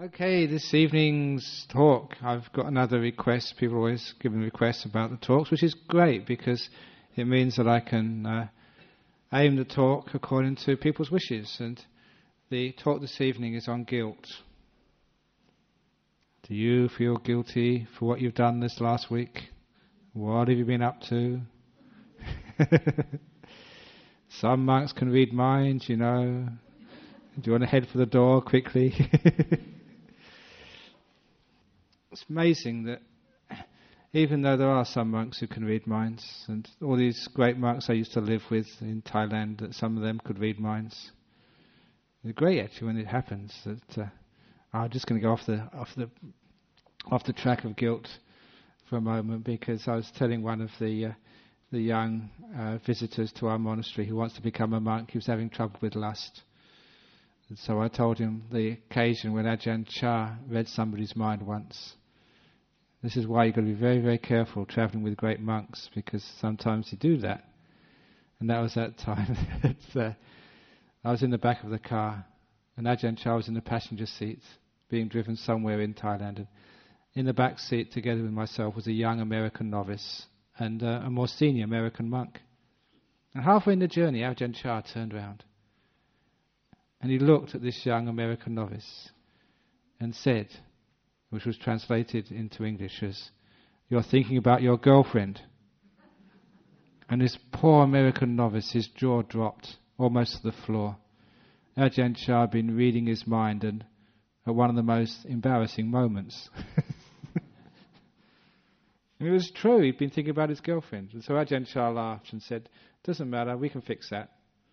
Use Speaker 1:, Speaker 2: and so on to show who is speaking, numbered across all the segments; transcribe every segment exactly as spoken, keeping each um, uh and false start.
Speaker 1: Okay, this evening's talk, I've got another request. People always give me requests about the talks, which is great because it means that I can uh, aim the talk according to people's wishes. And the talk this evening is on guilt. Do you feel guilty for what you've done this last week? What have you been up to? Some monks can read minds, you know. Do you want to head for the door quickly? It's amazing that even though there are some monks who can read minds, and all these great monks I used to live with in Thailand, that some of them could read minds. It's great actually when it happens. That uh, I'm just going to go off the off the off the track of guilt for a moment, because I was telling one of the uh, the young uh, visitors to our monastery who wants to become a monk. He was having trouble with lust. And so I told him the occasion when Ajahn Chah read somebody's mind once. This is why you've got to be very, very careful travelling with great monks, because sometimes you do that. And that was that time that uh, I was in the back of the car, and Ajahn Chah was in the passenger seat, being driven somewhere in Thailand. And in the back seat, together with myself, was a young American novice and uh, a more senior American monk. And halfway in the journey, Ajahn Chah turned round. And he looked at this young American novice and said, which was translated into English as, "You're thinking about your girlfriend." And this poor American novice, his jaw dropped almost to the floor. Ajahn Chah had been reading his mind, and at one of the most embarrassing moments. And it was true, he'd been thinking about his girlfriend. And so Ajahn Chah laughed and said, "Doesn't matter, we can fix that."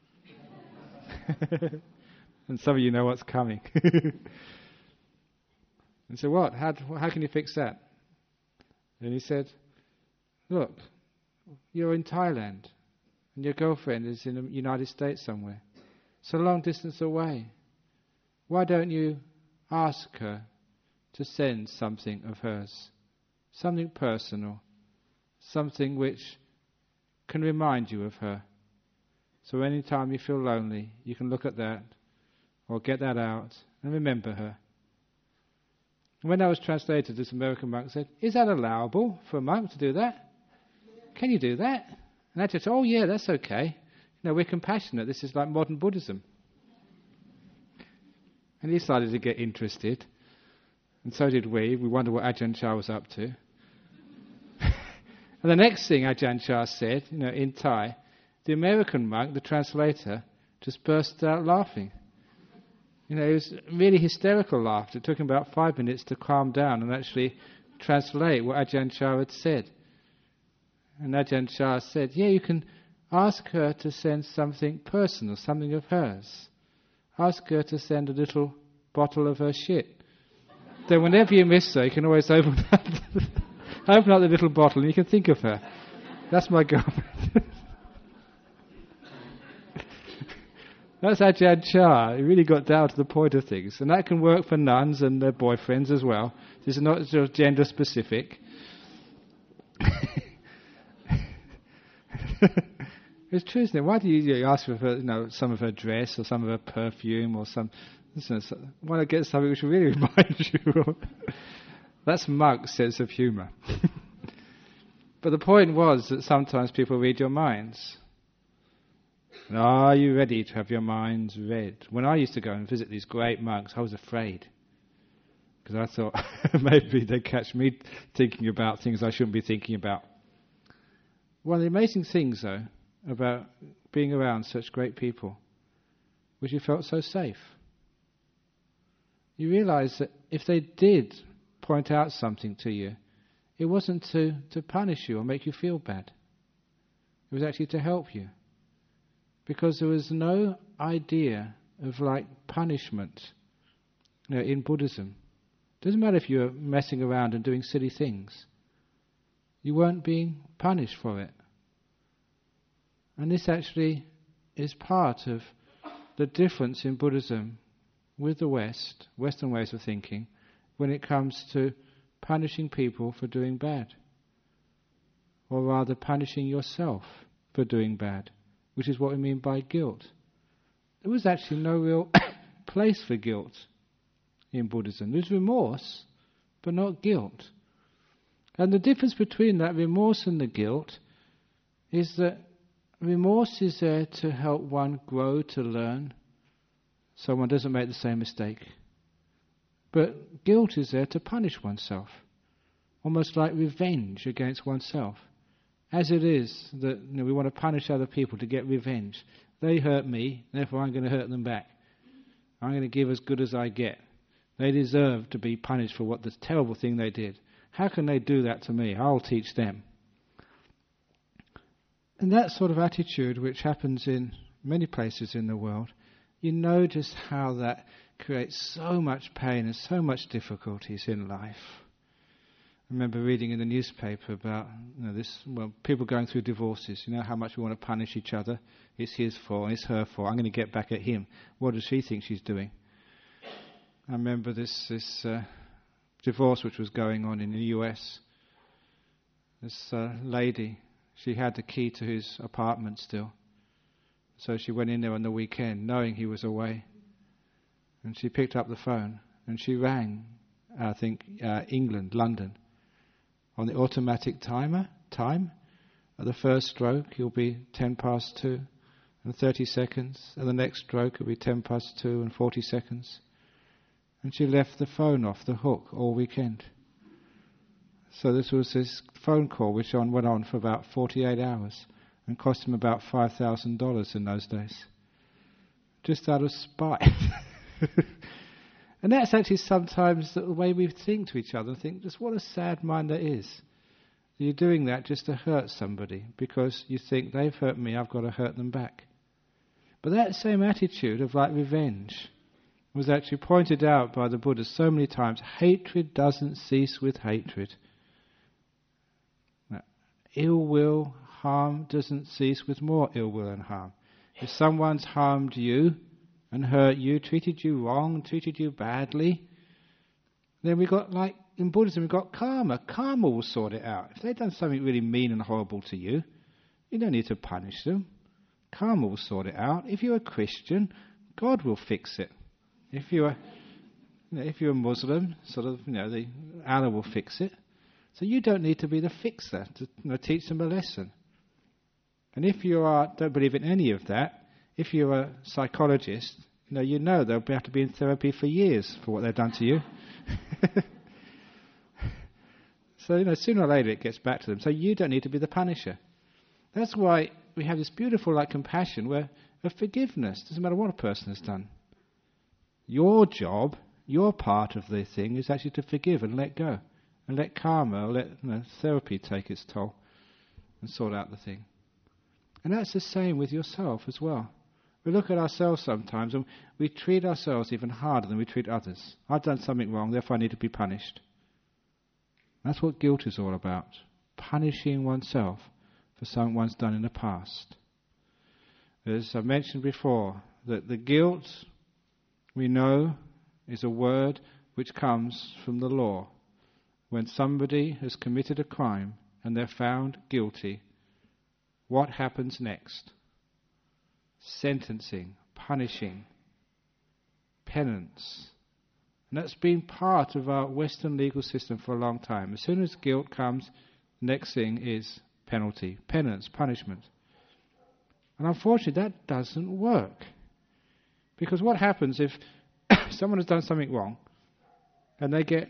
Speaker 1: And some of you know what's coming. And so what? How, how can you fix that? And he said, "Look, you're in Thailand and your girlfriend is in the United States somewhere. It's a long distance away. Why don't you ask her to send something of hers? Something personal. Something which can remind you of her. So any time you feel lonely, you can look at that or get that out and remember her." And when that was translated, this American monk said, "Is that allowable for a monk to do that? Can you do that?" And I just said, "Oh yeah, that's okay. You know, we're compassionate. This is like modern Buddhism." And he started to get interested. And so did we. We wondered what Ajahn Chah was up to. And the next thing Ajahn Chah said, you know, in Thai, the American monk, the translator, just burst out laughing. You know, it was really hysterical laughter. It took him about five minutes to calm down and actually translate what Ajahn Chah had said. And Ajahn Chah said, "Yeah, you can ask her to send something personal, something of hers. Ask her to send a little bottle of her shit. Then whenever you miss her, you can always open up, open up the little bottle and you can think of her. That's my girlfriend." That's Ajahn Chah. He really got down to the point of things. And that can work for nuns and their boyfriends as well. This is not just gender specific. It's true, isn't it? Why do you ask for her, you know, some of her dress or some of her perfume or some... Why not get something which really reminds you of... That's monk's sense of humour. But the point was that sometimes people read your minds. Are you ready to have your minds read? When I used to go and visit these great monks, I was afraid. Because I thought maybe they'd catch me thinking about things I shouldn't be thinking about. One of the amazing things, though, about being around such great people was you felt so safe. You realised that if they did point out something to you, it wasn't to, to punish you or make you feel bad. It was actually to help you. Because there was no idea of like punishment, you know, in Buddhism. It doesn't matter if you're messing around and doing silly things. You weren't being punished for it. And this actually is part of the difference in Buddhism with the West, Western ways of thinking, when it comes to punishing people for doing bad. Or rather punishing yourself for doing bad. Which is what we mean by guilt. There was actually no real place for guilt in Buddhism. There's remorse, but not guilt. And the difference between that remorse and the guilt is that remorse is there to help one grow, to learn, so one doesn't make the same mistake. But guilt is there to punish oneself, almost like revenge against oneself. As it is that you know, we want to punish other people to get revenge. They hurt me, therefore I'm going to hurt them back. I'm going to give as good as I get. They deserve to be punished for what the terrible thing they did. How can they do that to me? I'll teach them. And that sort of attitude, which happens in many places in the world, you know just how that creates so much pain and so much difficulties in life. I remember reading in the newspaper about you know, this, well, people going through divorces. You know how much we want to punish each other. It's his fault, it's her fault. I'm going to get back at him. What does she think she's doing? I remember this this uh, divorce which was going on in the U S. This uh, lady, she had the key to his apartment still. So she went in there on the weekend, knowing he was away. And she picked up the phone and she rang, I think, uh, England, London. On the automatic timer, time, at the first stroke it'll be ten past two and thirty seconds. At the next stroke it'll be ten past two and forty seconds. And she left the phone off the hook all weekend. So this was this phone call which on went on for about forty-eight hours and cost him about five thousand dollars in those days. Just out of spite. And that's actually sometimes the way we think to each other and think, just what a sad mind that is. You're doing that just to hurt somebody because you think they've hurt me, I've got to hurt them back. But that same attitude of like revenge was actually pointed out by the Buddha so many times. Hatred doesn't cease with hatred. Now, ill will, harm doesn't cease with more ill will and harm. If someone's harmed you and hurt you, treated you wrong, treated you badly, then we got, like in Buddhism, we've got karma. Karma will sort it out. If they've done something really mean and horrible to you, you don't need to punish them. Karma will sort it out. If you're a Christian, God will fix it. If you're, you know, if you're a Muslim, sort of, you know, the Allah will fix it. So you don't need to be the fixer to you know, teach them a lesson. And if you are, don't believe in any of that, if you're a psychologist, you know, you know they'll have to be in therapy for years for what they've done to you. So, you know, sooner or later it gets back to them. So you don't need to be the punisher. That's why we have this beautiful, like, compassion where of forgiveness. Doesn't matter what a person has done. Your job, your part of the thing is actually to forgive and let go. And let karma, or let you know, therapy take its toll and sort out the thing. And that's the same with yourself as well. We look at ourselves sometimes and we treat ourselves even harder than we treat others. I've done something wrong, therefore I need to be punished. That's what guilt is all about. Punishing oneself for something one's done in the past. As I mentioned before, that the guilt, we know, is a word which comes from the law. When somebody has committed a crime and they're found guilty, what happens next? Sentencing, punishing, penance. And that's been part of our Western legal system for a long time. As soon as guilt comes, the next thing is penalty, penance, punishment. And unfortunately that doesn't work. Because what happens if someone has done something wrong and they get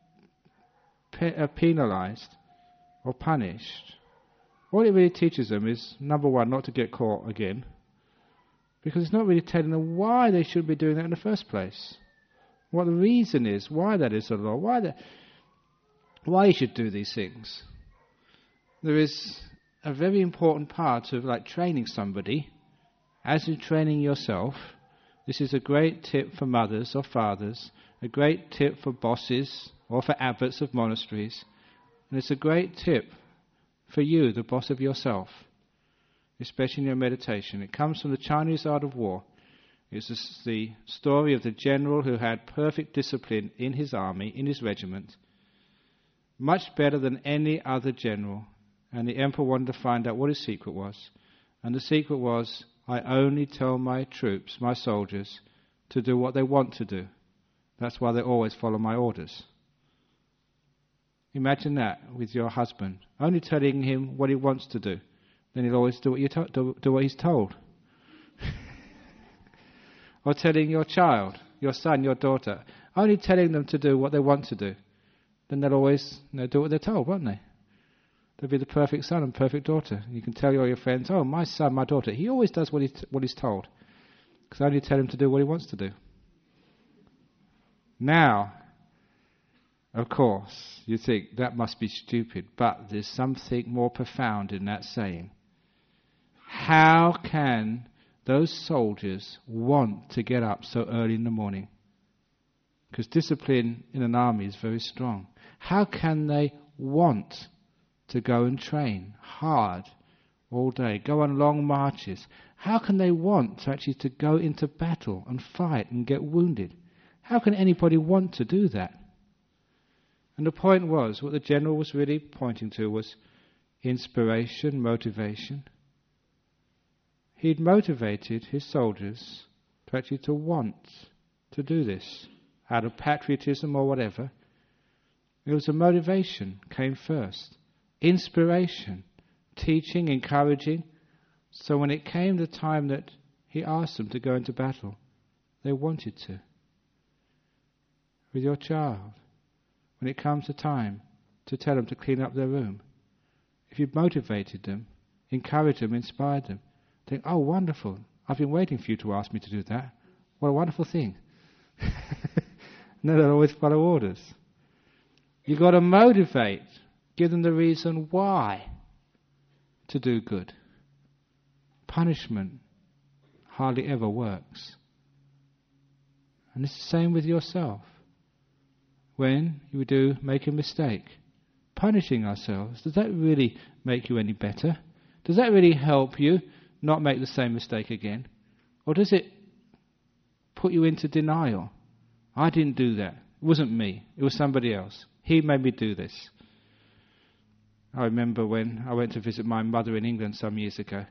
Speaker 1: pe- uh, penalized or punished? What it really teaches them is, number one, not to get caught again, because it's not really telling them why they should be doing that in the first place. What the reason is, why that is the law, why that, why you should do these things. There is a very important part of like training somebody, as in training yourself. This is a great tip for mothers or fathers, a great tip for bosses or for abbots of monasteries, and it's a great tip for you, the boss of yourself, especially in your meditation. It comes from the Chinese art of war. It's the story of the general who had perfect discipline in his army, in his regiment, much better than any other general. And the emperor wanted to find out what his secret was. And the secret was, I only tell my troops, my soldiers, to do what they want to do. That's why they always follow my orders. Imagine that with your husband, only telling him what he wants to do. Then he'll always do what you to- do, do what he's told. Or telling your child, your son, your daughter, only telling them to do what they want to do. Then they'll always, you know, do what they're told, won't they? They'll be the perfect son and perfect daughter. You can tell all your friends, oh, my son, my daughter, he always does what, he t- what he's told. Because I only tell him to do what he wants to do. Now, of course, you think that must be stupid, but there's something more profound in that saying. How can those soldiers want to get up so early in the morning? Because discipline in an army is very strong. How can they want to go and train hard all day, go on long marches? How can they want to actually to go into battle and fight and get wounded? How can anybody want to do that? And the point was, what the general was really pointing to was inspiration, motivation. He'd motivated his soldiers to actually to want to do this, out of patriotism or whatever. It was a motivation came first. Inspiration, teaching, encouraging. So when it came the time that he asked them to go into battle, they wanted to. With your child, when it comes to time to tell them to clean up their room, if you've motivated them, encouraged them, inspired them, think, oh, wonderful, I've been waiting for you to ask me to do that. What a wonderful thing. And then they'll always follow orders. You've got to motivate, give them the reason why to do good. Punishment hardly ever works. And it's the same with yourself. When you do make a mistake, punishing ourselves, does that really make you any better? Does that really help you not make the same mistake again? Or does it put you into denial? I didn't do that. It wasn't me. It was somebody else. He made me do this. I remember when I went to visit my mother in England some years ago.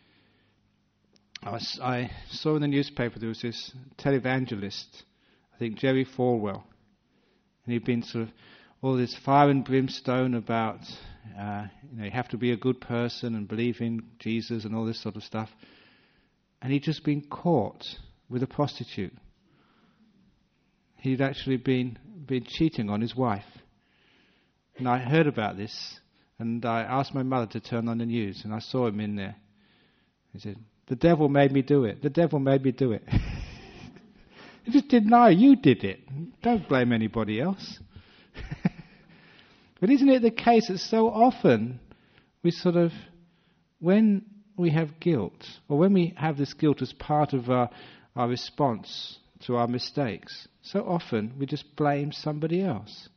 Speaker 1: I, was, I saw in the newspaper there was this televangelist, I think Jerry Falwell. And he'd been sort of all this fire and brimstone about, uh, you know, you have to be a good person and believe in Jesus and all this sort of stuff. And he'd just been caught with a prostitute. He'd actually been been cheating on his wife. And I heard about this, and I asked my mother to turn on the news, and I saw him in there. He said, the devil made me do it. The devil made me do it. You just deny you did it. Don't blame anybody else. But isn't it the case that so often we sort of, when we have guilt, or when we have this guilt as part of our, our response to our mistakes, so often we just blame somebody else.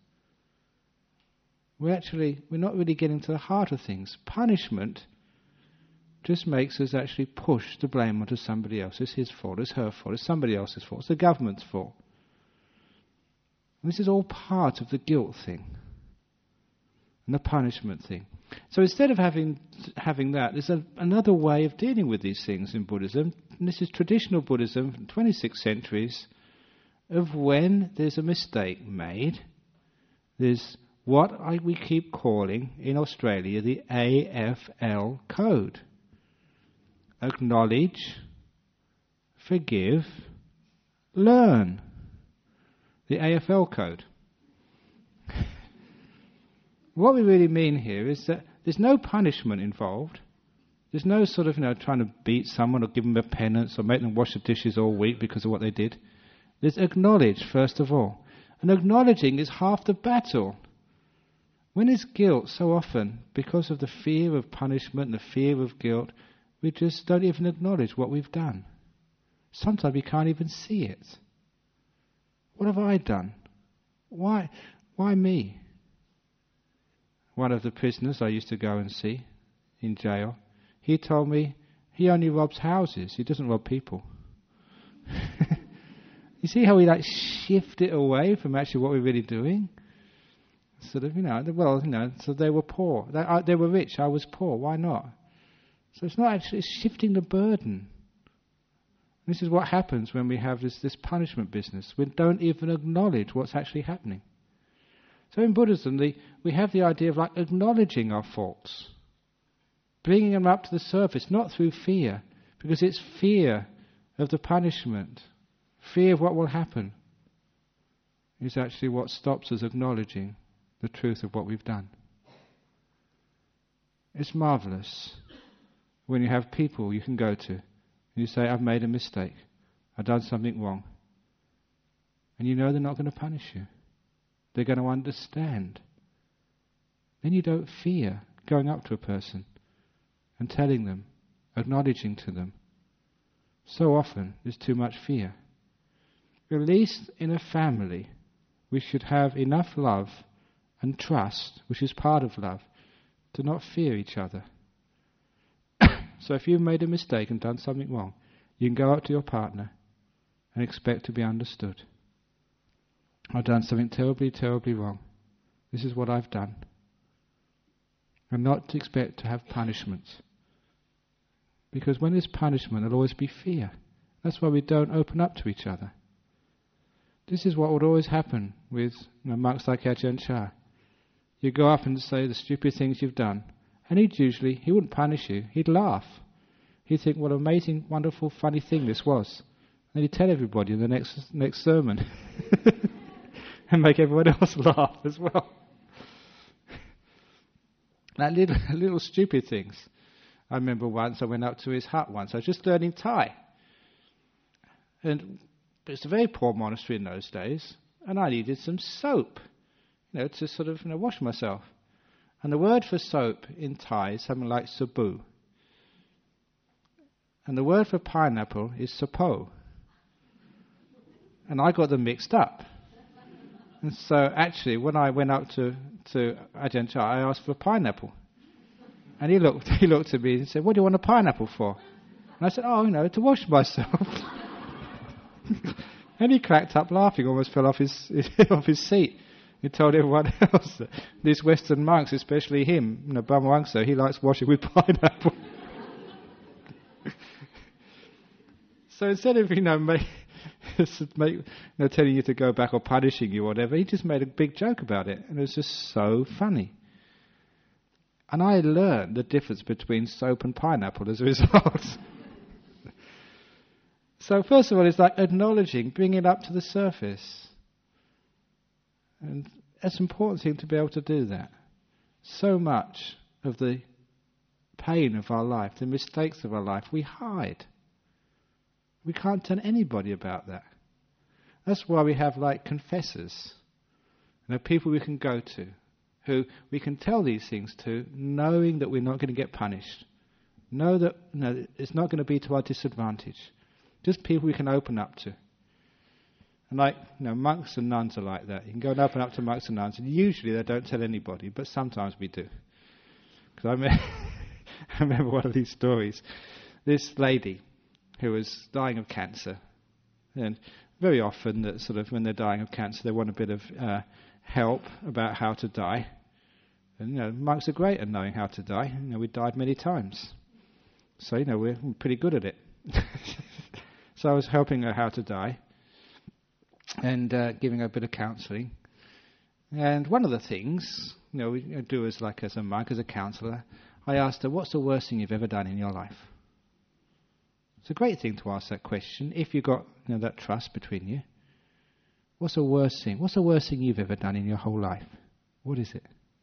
Speaker 1: We actually, we're not really getting to the heart of things. Punishment just makes us actually push the blame onto somebody else. It's his fault, it's her fault, it's somebody else's fault, it's the government's fault. And this is all part of the guilt thing and the punishment thing. So instead of having having that, there's a, another way of dealing with these things in Buddhism, and this is traditional Buddhism from twenty-six centuries, of when there's a mistake made, there's what I, we keep calling in Australia the A F L code. Acknowledge, forgive, learn. The A F L code. What we really mean here is that there's no punishment involved. There's no sort of, you know, trying to beat someone or give them a penance or make them wash the dishes all week because of what they did. There's acknowledge, first of all. And acknowledging is half the battle. When there's guilt, so often, because of the fear of punishment and the fear of guilt, we just don't even acknowledge what we've done. Sometimes we can't even see it. What have I done? Why, why me? One of the prisoners I used to go and see in jail, he told me he only robs houses, he doesn't rob people. You see how we like shift it away from actually what we're really doing? Sort of, you know, well, you know, so they were poor. They, I, they were rich, I was poor, why not? So it's not actually, it's shifting the burden. This is what happens when we have this, this punishment business. We don't even acknowledge what's actually happening. So in Buddhism, the, we have the idea of like acknowledging our faults, bringing them up to the surface, not through fear, because it's fear of the punishment, fear of what will happen, is actually what stops us acknowledging the truth of what we've done. It's marvelous when you have people you can go to and you say, I've made a mistake, I've done something wrong. And you know they're not going to punish you. They're going to understand. Then you don't fear going up to a person and telling them, acknowledging to them. So often there's too much fear. At least in a family, we should have enough love and trust, which is part of love, to not fear each other. So if you've made a mistake and done something wrong, you can go up to your partner and expect to be understood. I've done something terribly, terribly wrong. This is what I've done. And not to expect to have punishments. Because when there's punishment, there'll always be fear. That's why we don't open up to each other. This is what would always happen with you know, monks like Ajahn Chah. You go up and say the stupid things you've done, and he'd usually, he wouldn't punish you, he'd laugh. He'd think what an amazing, wonderful, funny thing this was. And he'd tell everybody in the next next sermon. And make everyone else laugh as well. That little, little stupid things. I remember once I went up to his hut once. I was just learning Thai. And it's a very poor monastery in those days. And I needed some soap, you know, to sort of you know, wash myself. And the word for soap in Thai is something like sabu. And the word for pineapple is sapo. And I got them mixed up. And so actually, when I went up to, to Ajahn Chah, I asked for a pineapple. And he looked he looked at me and said, what do you want a pineapple for? And I said, oh, you know, to wash myself. And he cracked up laughing, almost fell off his, his off his seat. He told everyone else that these Western monks, especially him, you know, Bhamawangsa, he likes washing with pineapple. So instead of, you know, make, make, you know, telling you to go back or punishing you or whatever, he just made a big joke about it. And it was just so funny. And I learned the difference between soap and pineapple as a result. So first of all, it's like acknowledging, bringing it up to the surface. And it's an important thing to be able to do that. So much of the pain of our life, the mistakes of our life, we hide. We can't tell anybody about that. That's why we have like confessors. You know, people we can go to, who we can tell these things to, knowing that we're not going to get punished. Know that you know, it's not going to be to our disadvantage. Just people we can open up to. And like, you know, monks and nuns are like that. You can go and open up to monks and nuns, and usually they don't tell anybody, but sometimes we do. Because I, me- I remember one of these stories. This lady who was dying of cancer, and very often that sort of when they're dying of cancer, they want a bit of uh, help about how to die. And you know, monks are great at knowing how to die. You know, we died many times, so you know we're pretty good at it. So I was helping her how to die, and uh, giving her a bit of counselling. And one of the things, you know, we do as like as a monk, as a counsellor, I asked her, "What's the worst thing you've ever done in your life?" It's a great thing to ask that question if you've got you know, that trust between you. What's the worst thing? What's the worst thing you've ever done in your whole life? What is it?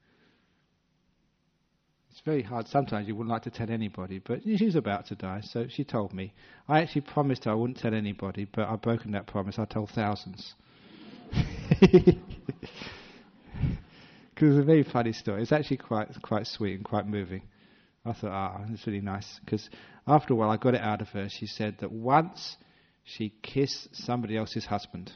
Speaker 1: It's very hard. Sometimes you wouldn't like to tell anybody, but she was about to die, so she told me. I actually promised her I wouldn't tell anybody, but I've broken that promise. I told thousands. Because it's a very funny story. It's actually quite quite sweet and quite moving. I thought, ah, it's really nice. Because after a while, I got it out of her. She said that once she kissed somebody else's husband.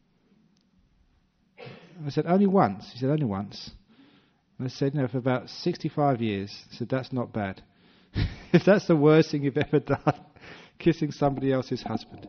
Speaker 1: I said, only once? She said, only once. And I said, no, for about sixty-five years. I said, that's not bad. If that's the worst thing you've ever done, kissing somebody else's husband.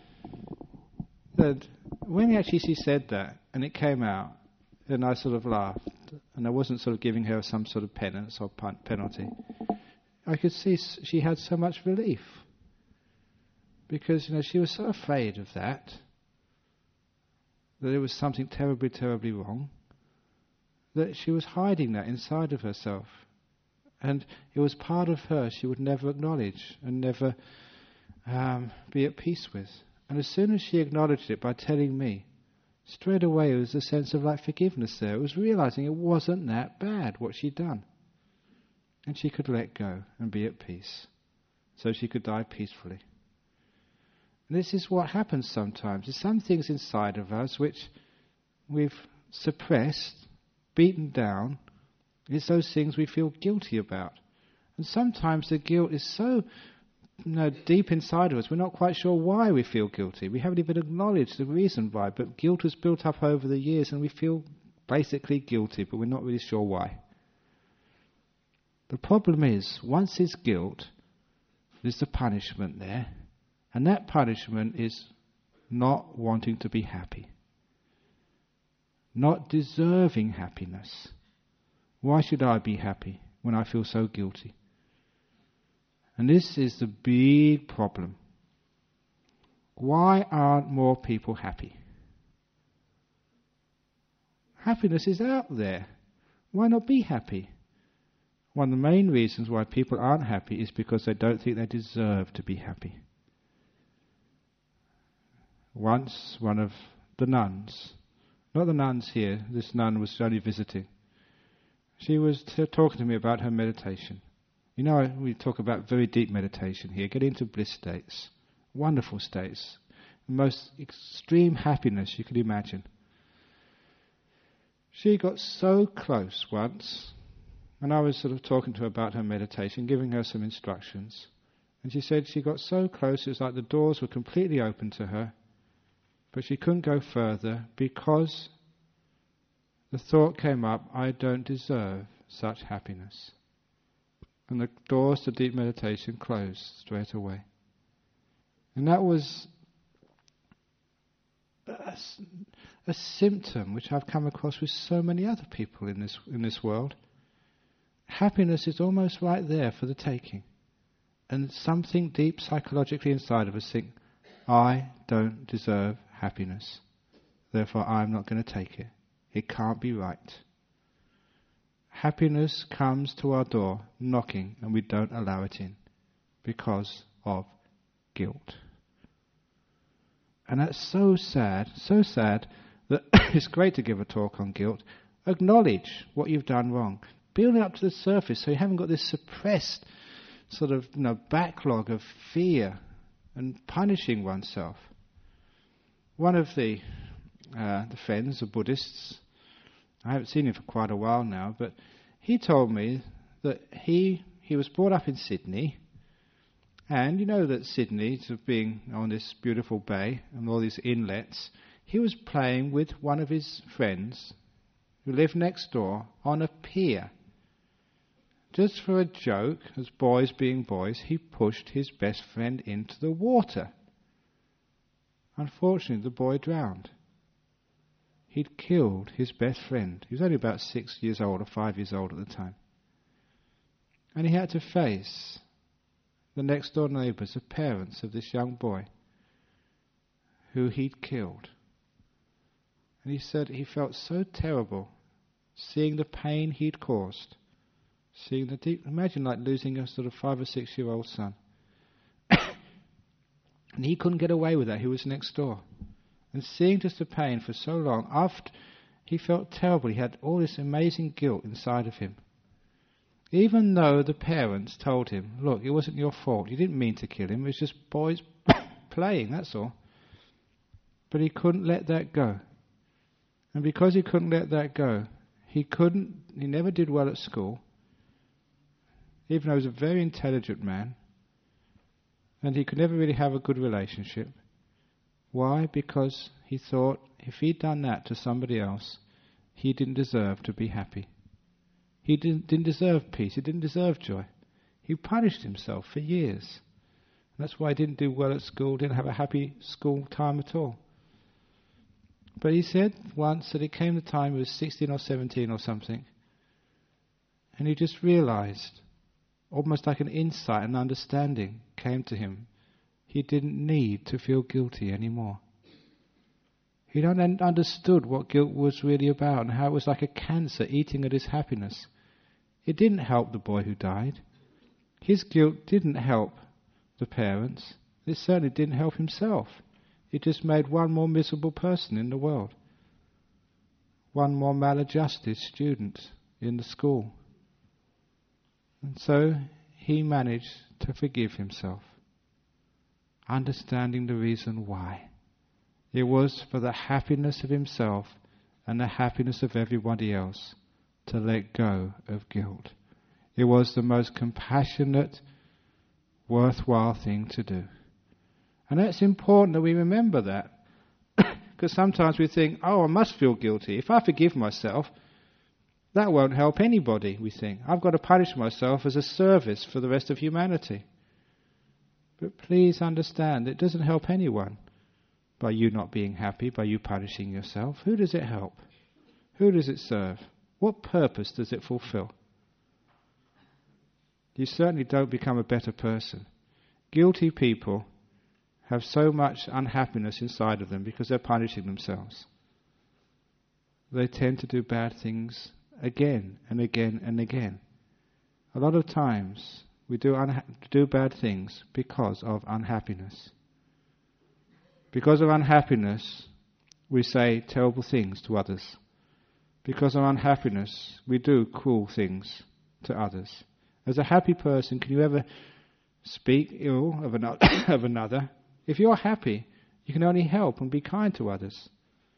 Speaker 1: And when actually she said that, and it came out, and I sort of laughed, and I wasn't sort of giving her some sort of penance or penalty, I could see she had so much relief. Because, you know, she was so afraid of that, that it was something terribly, terribly wrong, that she was hiding that inside of herself. And it was part of her she would never acknowledge and never um, be at peace with. And as soon as she acknowledged it by telling me, straight away there was a sense of like forgiveness there. It was realizing it wasn't that bad what she'd done. And she could let go and be at peace. So she could die peacefully. And this is what happens sometimes. There's some things inside of us which we've suppressed, beaten down. It's those things we feel guilty about. And sometimes the guilt is so you know, deep inside of us, we're not quite sure why we feel guilty. We haven't even acknowledged the reason why. But guilt has built up over the years and we feel basically guilty, but we're not really sure why. The problem is, once there's guilt, there's the punishment there. And that punishment is not wanting to be happy. Not deserving happiness. Why should I be happy when I feel so guilty? And this is the big problem. Why aren't more people happy? Happiness is out there. Why not be happy? One of the main reasons why people aren't happy is because they don't think they deserve to be happy. Once, one of the nuns, not the nuns here, this nun was only visiting, she was t- talking to me about her meditation. You know, we talk about very deep meditation here, get into bliss states, wonderful states, the most extreme happiness you could imagine. She got so close once, and I was sort of talking to her about her meditation, giving her some instructions, and she said she got so close it was like the doors were completely open to her, but she couldn't go further because the thought came up, I don't deserve such happiness. And the doors to deep meditation closed straight away. And that was a, a symptom which I've come across with so many other people in this in this world. Happiness is almost right there for the taking. And something deep psychologically inside of us think, I don't deserve happiness. Therefore I'm not going to take it. It can't be right. Happiness comes to our door, knocking, and we don't allow it in because of guilt. And that's so sad, so sad that it's great to give a talk on guilt. Acknowledge what you've done wrong. Build it up to the surface so you haven't got this suppressed sort of you know, backlog of fear and punishing oneself. One of the, uh, the friends, the Buddhists, I haven't seen him for quite a while now, but he told me that he he was brought up in Sydney, and you know that Sydney, sort of being on this beautiful bay and all these inlets, he was playing with one of his friends who lived next door on a pier. Just for a joke, as boys being boys, he pushed his best friend into the water. Unfortunately, the boy drowned. He'd killed his best friend. He was only about six years old or five years old at the time. And he had to face the next door neighbours, the parents of this young boy, who he'd killed. And he said he felt so terrible seeing the pain he'd caused. Seeing the deep, imagine like losing a sort of five or six year old son. And he couldn't get away with that. He was next door. And seeing just the pain for so long, after he felt terrible, he had all this amazing guilt inside of him. Even though the parents told him, look, it wasn't your fault, you didn't mean to kill him, it was just boys playing, that's all. But he couldn't let that go. And because he couldn't let that go, he couldn't, he never did well at school, even though he was a very intelligent man, and he could never really have a good relationship. Why? Because he thought if he'd done that to somebody else, he didn't deserve to be happy. He didn't, didn't deserve peace. He didn't deserve joy. He punished himself for years. And that's why he didn't do well at school, didn't have a happy school time at all. But he said once that it came the time he was sixteen or seventeen or something, and he just realized, almost like an insight, an understanding came to him. he didn't need to feel guilty anymore. He hadn't understood what guilt was really about and how it was like a cancer eating at his happiness. It didn't help the boy who died. His guilt didn't help the parents. It certainly didn't help himself. It just made one more miserable person in the world. One more maladjusted student in the school. And so he managed to forgive himself, understanding the reason why. It was for the happiness of himself and the happiness of everybody else to let go of guilt. It was the most compassionate, worthwhile thing to do. And that's important that we remember that. Because sometimes we think, oh, I must feel guilty. If I forgive myself, that won't help anybody, we think. I've got to punish myself as a service for the rest of humanity. But please understand, it doesn't help anyone by you not being happy, by you punishing yourself. Who does it help? Who does it serve? What purpose does it fulfill? You certainly don't become a better person. Guilty people have so much unhappiness inside of them because they're punishing themselves. They tend to do bad things again and again and again. A lot of times we do, unha- do bad things because of unhappiness. Because of unhappiness, we say terrible things to others. Because of unhappiness, we do cruel things to others. As a happy person, can you ever speak ill of another? of another? If you're happy, you can only help and be kind to others.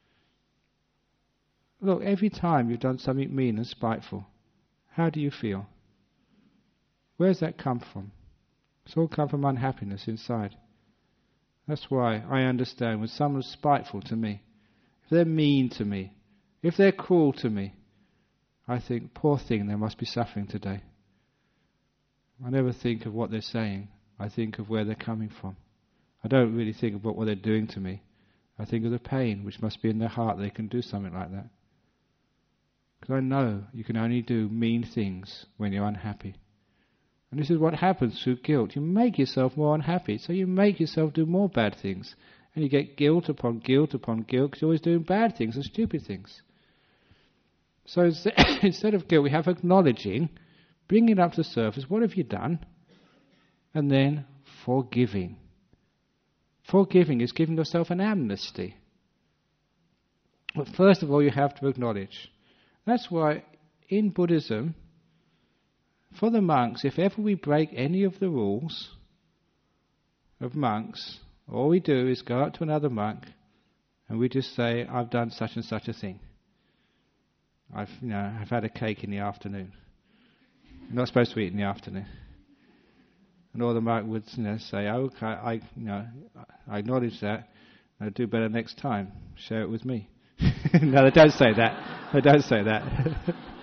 Speaker 1: Look, every time you've done something mean and spiteful, how do you feel? Where's that come from? It's all come from unhappiness inside. That's why I understand when someone's spiteful to me, if they're mean to me, if they're cruel to me, I think, poor thing, they must be suffering today. I never think of what they're saying. I think of where they're coming from. I don't really think about what they're doing to me. I think of the pain which must be in their heart they can do something like that. Because I know you can only do mean things when you're unhappy. And this is what happens through guilt. You make yourself more unhappy, so you make yourself do more bad things. And you get guilt upon guilt upon guilt because you're always doing bad things and stupid things. So instead of guilt, we have acknowledging, bringing it up to the surface, what have you done? And then forgiving. Forgiving is giving yourself an amnesty. But first of all, you have to acknowledge. That's why in Buddhism, for the monks, if ever we break any of the rules of monks, all we do is go up to another monk and we just say, I've done such and such a thing. I've, you know, I've had a cake in the afternoon. You're not supposed to eat in the afternoon. And all the monk would, you know, say, oh, okay, I, you know, I acknowledge that. I'll do better next time. Share it with me. No, they don't say that. They don't say that.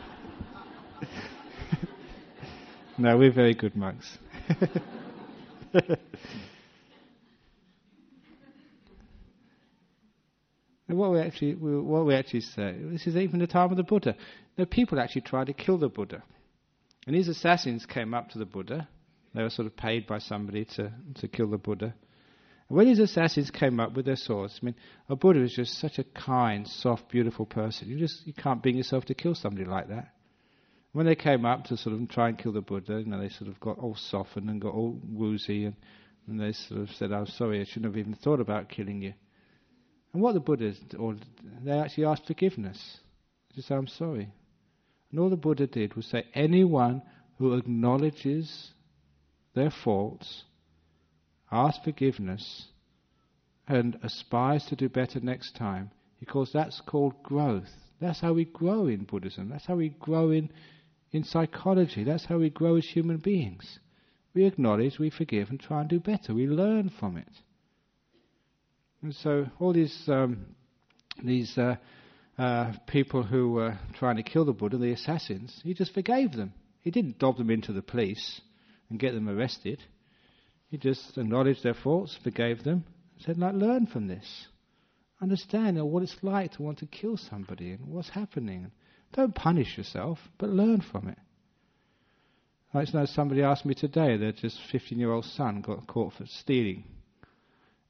Speaker 1: No, we're very good monks. And what we actually, what we actually say, this is even the time of the Buddha. The people actually tried to kill the Buddha, and these assassins came up to the Buddha. They were sort of paid by somebody to to kill the Buddha. And when these assassins came up with their swords, I mean, a Buddha is just such a kind, soft, beautiful person. You just you can't bring yourself to kill somebody like that. When they came up to sort of try and kill the Buddha, you know, they sort of got all softened and got all woozy, and, and they sort of said, "I'm sorry, I shouldn't have even thought about killing you." And what the Buddha, or they actually asked forgiveness. They just said, "I'm sorry." And all the Buddha did was say, anyone who acknowledges their faults, asks forgiveness, and aspires to do better next time, because that's called growth. That's how we grow in Buddhism. That's how we grow in, in psychology. That's how we grow as human beings. We acknowledge, we forgive, and try and do better. We learn from it. And so all these um, these uh, uh, people who were trying to kill the Buddha, the assassins, he just forgave them. He didn't dob them into the police and get them arrested. He just acknowledged their faults, forgave them, and said, like, learn from this. Understand what it's like to want to kill somebody and what's happening. Don't punish yourself, but learn from it. Like, you know, somebody asked me today that his fifteen-year-old son got caught for stealing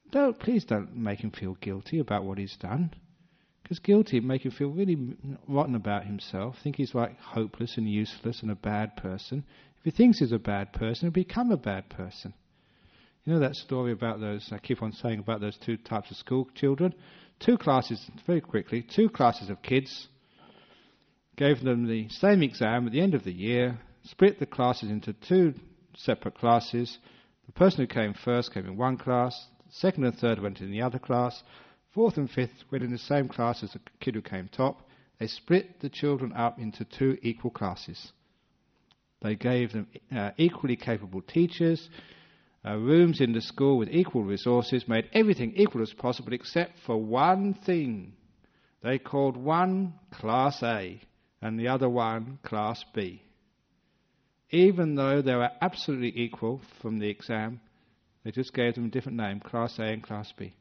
Speaker 1: Don't, please don't make him feel guilty about what he's done. Because guilty would make him feel really rotten about himself, think he's like hopeless and useless and a bad person. If he thinks he's a bad person, he'll become a bad person. You know that story about those, I keep on saying about those two types of school children? Two classes, very quickly, two classes of kids, gave them the same exam at the end of the year, split the classes into two separate classes. The person who came first came in one class, second and third went in the other class, fourth and fifth went in the same class as the kid who came top. They split the children up into two equal classes. They gave them uh, equally capable teachers, uh, rooms in the school with equal resources, made everything equal as possible except for one thing. They called one Class A and the other one Class B. Even though they were absolutely equal from the exam, they just gave them a different name, Class A and Class B.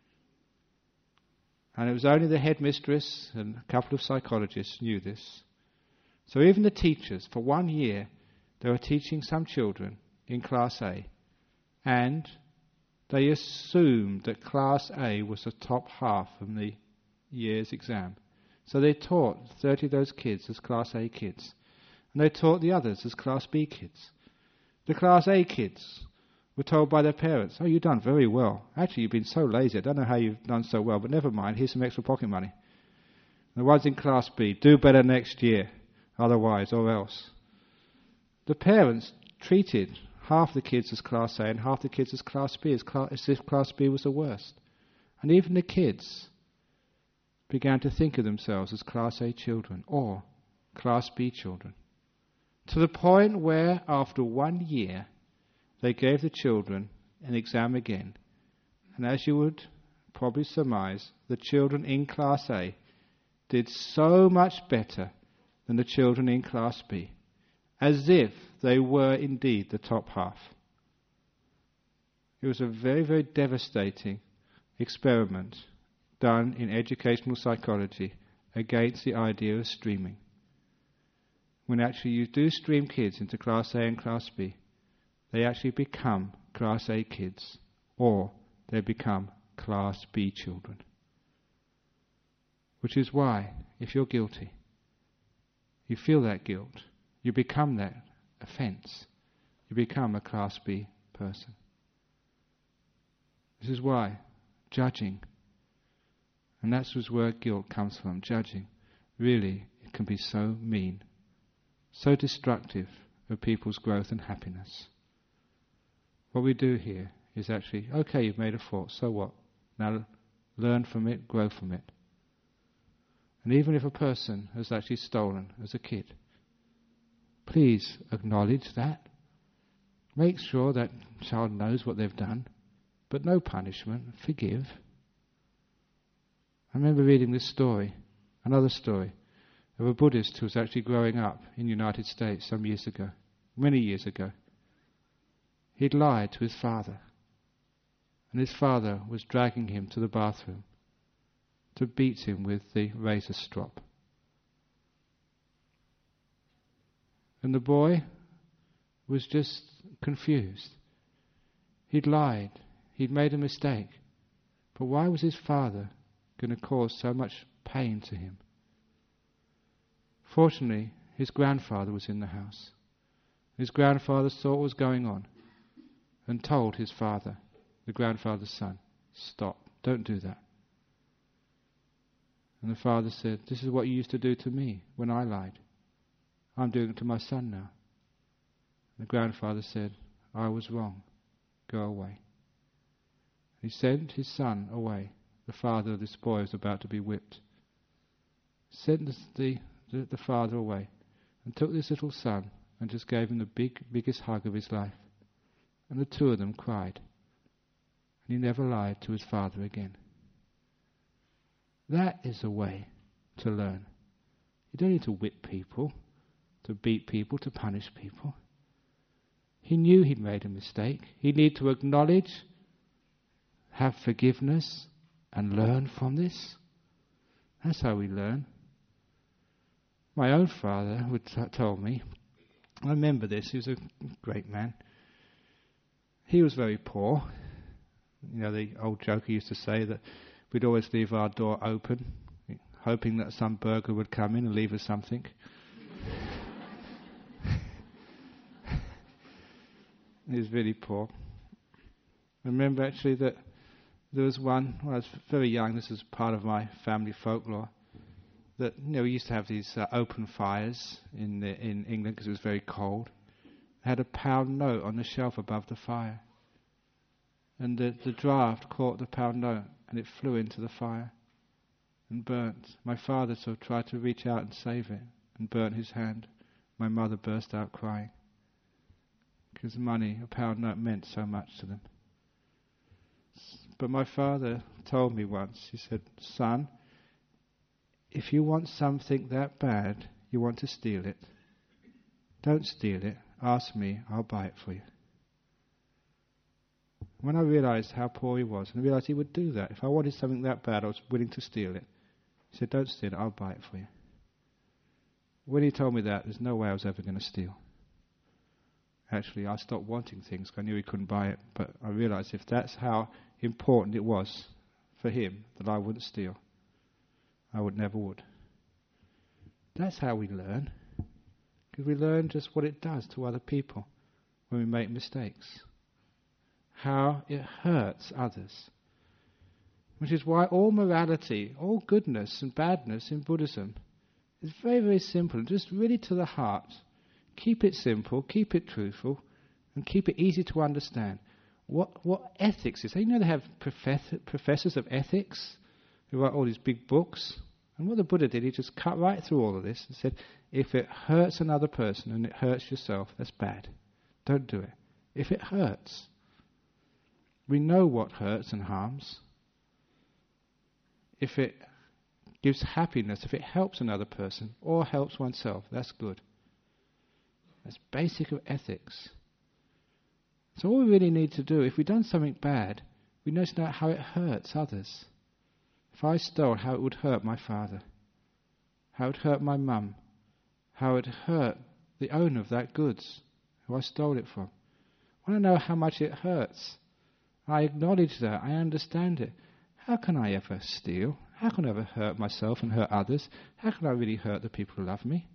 Speaker 1: And it was only the headmistress and a couple of psychologists knew this. So even the teachers, for one year, they were teaching some children in Class A, and they assumed that Class A was the top half of the year's exam. So they taught thirty of those kids as Class A kids, and they taught the others as Class B kids. The Class A kids were told by their parents, "Oh, you've done very well. Actually, you've been so lazy. I don't know how you've done so well, but never mind. Here's some extra pocket money." And the ones in Class B, "Do better next year, otherwise or else." The parents treated half the kids as Class A and half the kids as Class B, as, class, as if Class B was the worst. And even the kids began to think of themselves as Class A children or Class B children, to the point where after one year they gave the children an exam again. And as you would probably surmise, the children in Class A did so much better than the children in Class B, as if they were indeed the top half. It was a very, very devastating experiment done in educational psychology against the idea of streaming. When actually you do stream kids into Class A and Class B, they actually become Class A kids, or they become Class B children. Which is why, if you're guilty, you feel that guilt, you become that offence, you become a Class B person. This is why judging, and that's where guilt comes from, judging, really it can be so mean, so destructive of people's growth and happiness. What we do here is actually, okay, you've made a fault, so what? Now learn from it, grow from it. And even if a person has actually stolen as a kid, please acknowledge that. Make sure that child knows what they've done, but no punishment, forgive. I remember reading this story, another story, of a Buddhist who was actually growing up in the United States some years ago, many years ago. He'd lied to his father, and his father was dragging him to the bathroom to beat him with the razor strop. And the boy was just confused. He'd lied, he'd made a mistake, but why was his father going to cause so much pain to him? Fortunately, his grandfather was in the house. His grandfather saw what was going on and told his father, the grandfather's son, "Stop, don't do that." And the father said, "This is what you used to do to me when I lied. I'm doing it to my son now." And the grandfather said, "I was wrong. Go away." He sent his son away. The father of this boy was about to be whipped. Sent the, the, the father away and took this little son and just gave him the big, biggest hug of his life. And the two of them cried. And he never lied to his father again. That is a way to learn. You don't need to whip people, to beat people, to punish people. He knew he'd made a mistake. He needed to acknowledge, have forgiveness, and learn from this. That's how we learn. My own father would t- told me, I remember this, he was a great man. He was very poor, You know, the old joker used to say that we'd always leave our door open, hoping that some burglar would come in and leave us something. He was really poor. I remember actually that there was one, when I was very young, this was part of my family folklore, that, you know, we used to have these uh, open fires in the, in England because it was very cold. They had a pound note on the shelf above the fire. And the, the draft caught the pound note and it flew into the fire and burnt. My father sort of tried to reach out and save it and burnt his hand. My mother burst out crying because money, a pound note, meant so much to them. But my father told me once, he said, "Son, if you want something that bad, you want to steal it, don't steal it. Ask me, I'll buy it for you." When I realised how poor he was, and I realised he would do that, if I wanted something that bad, I was willing to steal it. He said, "Don't steal it, I'll buy it for you." When he told me that, there's no way I was ever going to steal. Actually, I stopped wanting things because I knew he couldn't buy it, but I realised if that's how important it was for him that I wouldn't steal, I would never would. That's how we learn, because we learn just what it does to other people when we make mistakes, how it hurts others. Which is why all morality, all goodness and badness in Buddhism is very, very simple, just really to the heart. Keep it simple, keep it truthful, and keep it easy to understand. What what ethics is? You know, they have professor, professors of ethics who write all these big books. And what the Buddha did, he just cut right through all of this and said, if it hurts another person and it hurts yourself, that's bad. Don't do it. If it hurts, we know what hurts and harms. If it gives happiness, if it helps another person or helps oneself, that's good. That's basic of ethics. So all we really need to do, if we've done something bad, we need to know how it hurts others. If I stole, how it would hurt my father, how it would hurt my mum, how it would hurt the owner of that goods who I stole it from. I want to know how much it hurts. I acknowledge that, I understand it. How can I ever steal? How can I ever hurt myself and hurt others? How can I really hurt the people who love me?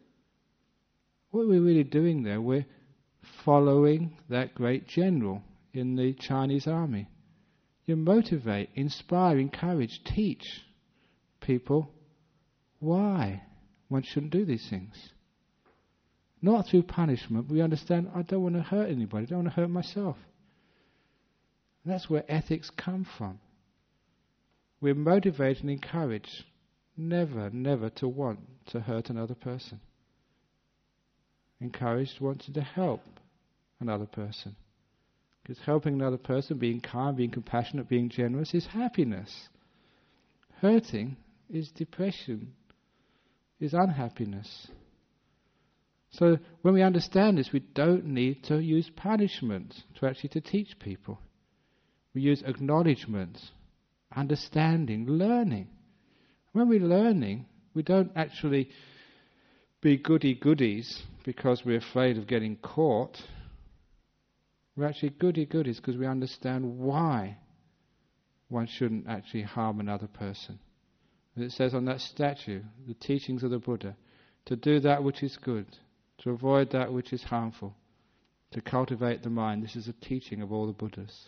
Speaker 1: What we're really doing there, we're following that great general in the Chinese army. You motivate, inspire, encourage, teach people why one shouldn't do these things. Not through punishment. We understand, I don't want to hurt anybody, I don't want to hurt myself. And that's where ethics come from. We're motivated and encouraged never, never to want to hurt another person. Encouraged, wanted to help another person. Because helping another person, being kind, being compassionate, being generous is happiness. Hurting is depression, is unhappiness. So when we understand this, we don't need to use punishment to actually to teach people. We use acknowledgement, understanding, learning. When we're learning, we don't actually be goody-goodies because we're afraid of getting caught. We're actually goody-goodies because we understand why one shouldn't actually harm another person. And it says on that statue, the teachings of the Buddha, to do that which is good, to avoid that which is harmful, to cultivate the mind. This is a teaching of all the Buddhas.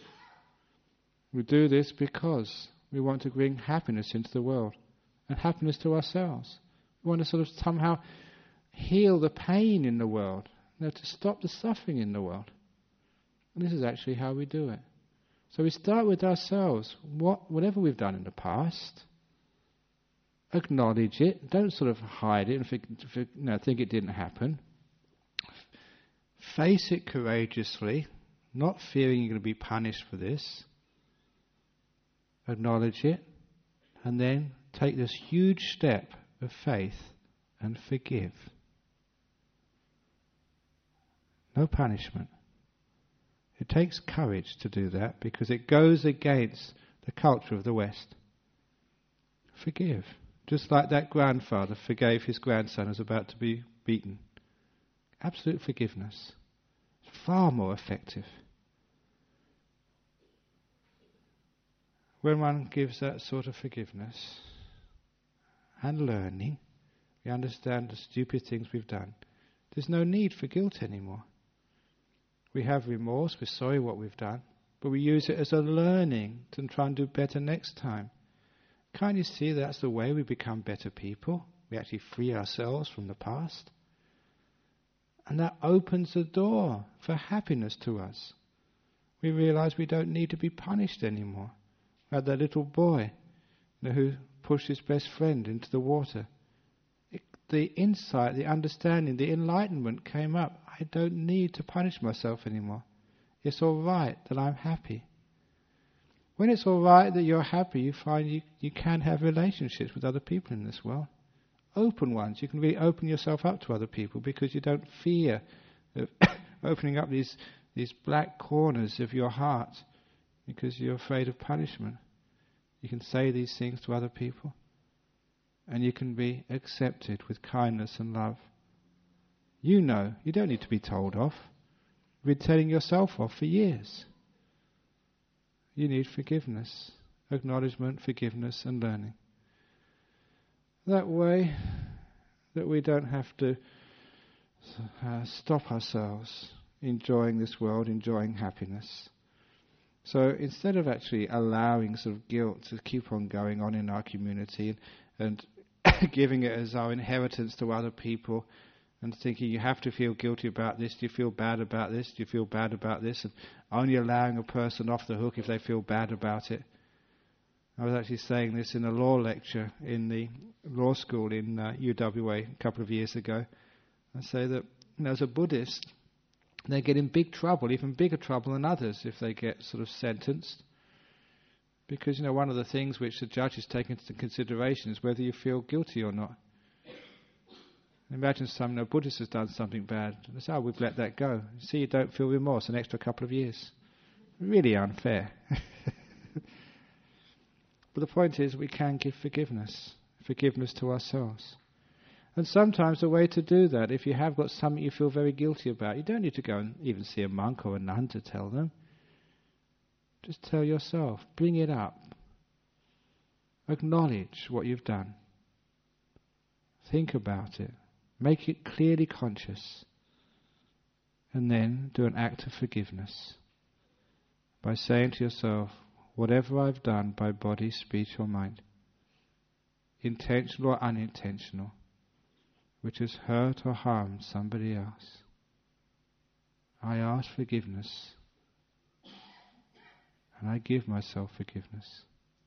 Speaker 1: We do this because we want to bring happiness into the world and happiness to ourselves. We want to sort of somehow heal the pain in the world, you know, to stop the suffering in the world. And this is actually how we do it. So we start with ourselves. What, whatever we've done in the past, acknowledge it. Don't sort of hide it and think, you know, think it didn't happen. Face it courageously, not fearing you're going to be punished for this. Acknowledge it, and then take this huge step of faith and forgive. No punishment. It takes courage to do that because it goes against the culture of the West. Forgive. Just like that grandfather forgave his grandson who was about to be beaten. Absolute forgiveness. Far more effective. When one gives that sort of forgiveness and learning, we understand the stupid things we've done. There's no need for guilt anymore. We have remorse, we're sorry what we've done, but we use it as a learning to try and do better next time. Can't you see that's the way we become better people? We actually free ourselves from the past. And that opens the door for happiness to us. We realize we don't need to be punished anymore. We had that little boy, you know, who pushed his best friend into the water. It, the insight, the understanding, the enlightenment came up. I don't need to punish myself anymore. It's all right that I'm happy. When it's all right that you're happy, you find you, you can have relationships with other people in this world. Open ones. You can really open yourself up to other people because you don't fear of opening up these these black corners of your heart because you're afraid of punishment. You can say these things to other people and you can be accepted with kindness and love. You know, you don't need to be told off. You've been telling yourself off for years. You need forgiveness, acknowledgement, forgiveness and learning. That way that we don't have to uh, stop ourselves enjoying this world, enjoying happiness. So instead of actually allowing sort of guilt to keep on going on in our community and, and giving it as our inheritance to other people and thinking you have to feel guilty about this, do you feel bad about this, do you feel bad about this, and only allowing a person off the hook if they feel bad about it. I was actually saying this in a law lecture in the law school in uh, U W A a couple of years ago. I say that, you know, as a Buddhist, they get in big trouble, even bigger trouble than others if they get sort of sentenced. Because, you know, one of the things which the judges take into consideration is whether you feel guilty or not. Imagine some, you know, Buddhist has done something bad. They say, oh, we've let that go. See, you don't feel remorse, an extra couple of years. Really unfair. But the point is, we can give forgiveness, forgiveness to ourselves. And sometimes the way to do that, if you have got something you feel very guilty about, you don't need to go and even see a monk or a nun to tell them. Just tell yourself, bring it up. Acknowledge what you've done. Think about it. Make it clearly conscious. And then do an act of forgiveness by saying to yourself, whatever I've done by body, speech or mind, intentional or unintentional, which has hurt or harmed somebody else, I ask forgiveness and I give myself forgiveness.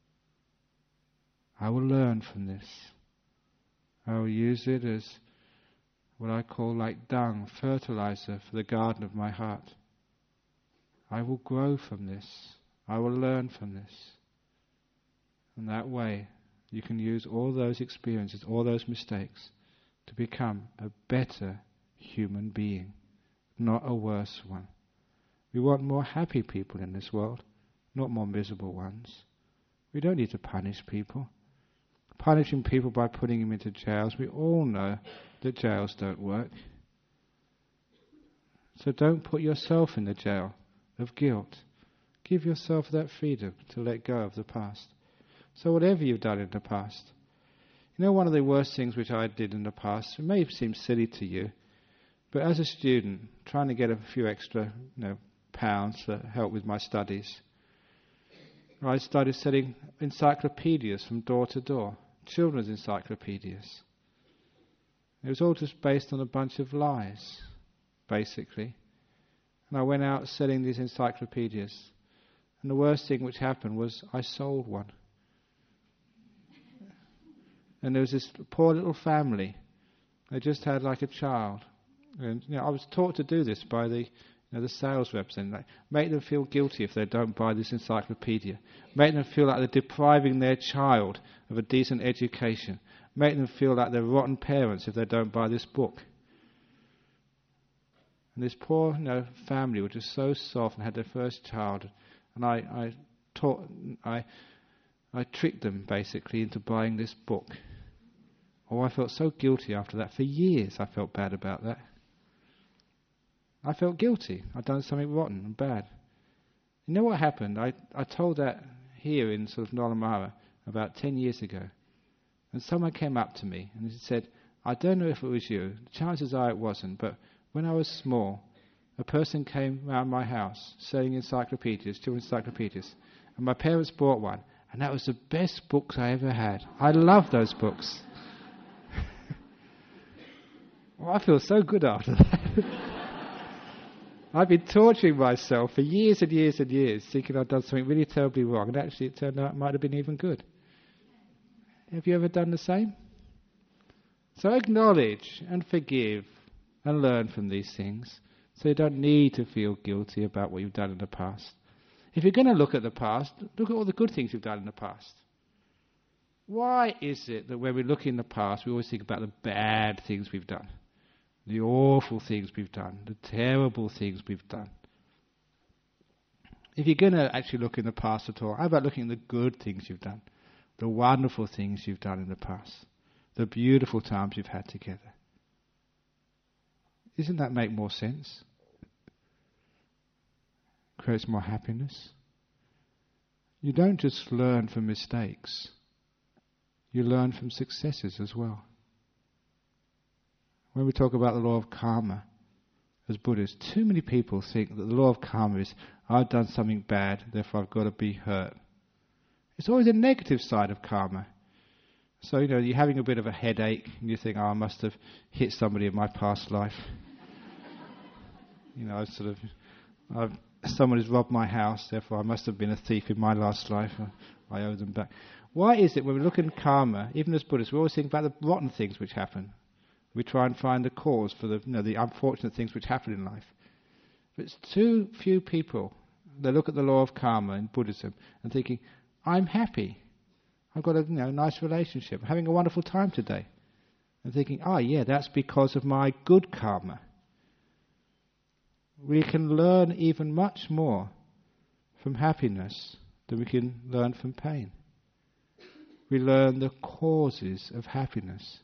Speaker 1: I will learn from this. I will use it as what I call like dung, fertilizer for the garden of my heart. I will grow from this. I will learn from this. And that way you can use all those experiences, all those mistakes, to become a better human being, not a worse one. We want more happy people in this world, not more miserable ones. We don't need to punish people. Punishing people by putting them into jails, we all know that jails don't work. So don't put yourself in the jail of guilt. Give yourself that freedom to let go of the past. So whatever you've done in the past, you know, one of the worst things which I did in the past, it may seem silly to you, but as a student, trying to get a few extra, you know, pounds to help with my studies, I started selling encyclopedias from door to door, children's encyclopedias. It was all just based on a bunch of lies, basically. And I went out selling these encyclopedias. And the worst thing which happened was I sold one. And there was this poor little family. They just had like a child. And you know, I was taught to do this by the, you know, the sales representative. Like, make them feel guilty if they don't buy this encyclopedia. Make them feel like they're depriving their child of a decent education. Make them feel like they're rotten parents if they don't buy this book. And this poor, you know, family were just so soft and had their first child. And I, I taught, I, I tricked them basically into buying this book. Oh, I felt so guilty after that. For years I felt bad about that. I felt guilty. I'd done something rotten and bad. You know what happened? I, I told that here in sort of Nollamara about ten years ago, and someone came up to me and he said, I don't know if it was you, chances are it wasn't, but when I was small, a person came round my house selling encyclopedias, children's encyclopedias, and my parents bought one, and that was the best books I ever had. I love those books. Well, I feel so good after that. I've been torturing myself for years and years and years, thinking I'd done something really terribly wrong, and actually it turned out it might have been even good. Have you ever done the same? So acknowledge and forgive and learn from these things, so you don't need to feel guilty about what you've done in the past. If you're going to look at the past, look at all the good things you've done in the past. Why is it that when we look in the past, we always think about the bad things we've done, the awful things we've done, the terrible things we've done? If you're going to actually look in the past at all, how about looking at the good things you've done, the wonderful things you've done in the past, the beautiful times you've had together? Doesn't that make more sense? Creates more happiness. You don't just learn from mistakes. You learn from successes as well. When we talk about the law of karma as Buddhists, too many people think that the law of karma is, I've done something bad, therefore I've got to be hurt. It's always a negative side of karma. So, you know, you're having a bit of a headache, and you think, oh, I must have hit somebody in my past life. You know, I sort of, I've, someone has robbed my house, therefore I must have been a thief in my last life. I owe them back. Why is it when we look at karma, even as Buddhists, we always think about the rotten things which happen. We try and find the cause for the, you know, the unfortunate things which happen in life. But it's too few people that look at the law of karma in Buddhism and thinking, I'm happy. I've got a you know, nice relationship. I'm having a wonderful time today. And thinking, oh yeah, that's because of my good karma. We can learn even much more from happiness than we can learn from pain. We learn the causes of happiness.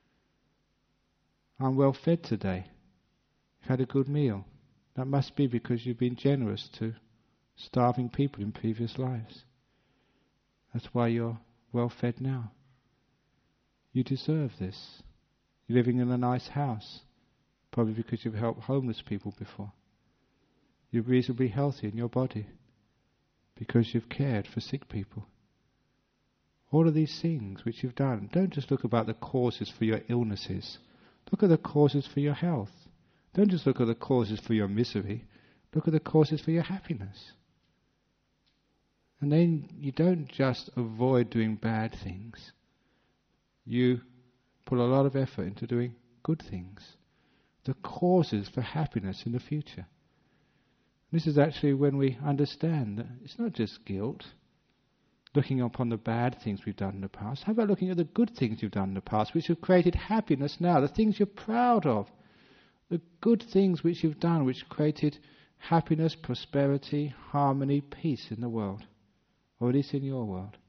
Speaker 1: I'm well fed today. You've had a good meal. That must be because you've been generous to starving people in previous lives. That's why you're well fed now. You deserve this. You're living in a nice house, probably because you've helped homeless people before. You're reasonably healthy in your body because you've cared for sick people. All of these things which you've done, don't just look about the causes for your illnesses. Look at the causes for your health. Don't just look at the causes for your misery. Look at the causes for your happiness. And then you don't just avoid doing bad things. You put a lot of effort into doing good things. The causes for happiness in the future. This is actually when we understand that it's not just guilt, looking upon the bad things we've done in the past. How about looking at the good things you've done in the past, which have created happiness now, the things you're proud of, the good things which you've done, which created happiness, prosperity, harmony, peace in the world, or at least in your world.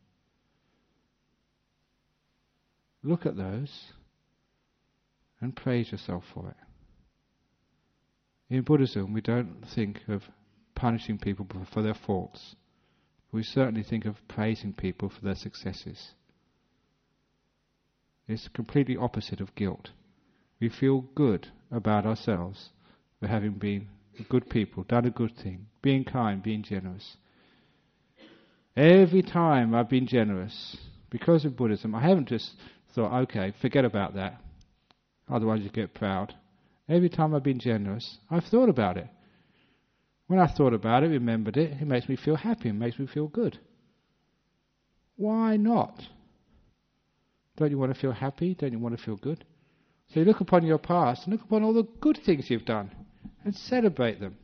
Speaker 1: Look at those and praise yourself for it. In Buddhism, we don't think of punishing people for their faults. We certainly think of praising people for their successes. It's completely opposite of guilt. We feel good about ourselves for having been good people, done a good thing, being kind, being generous. Every time I've been generous, because of Buddhism, I haven't just thought, okay, forget about that, otherwise you get proud. Every time I've been generous, I've thought about it. When I thought about it, remembered it, it makes me feel happy, it makes me feel good. Why not? Don't you want to feel happy? Don't you want to feel good? So you look upon your past and look upon all the good things you've done and celebrate them.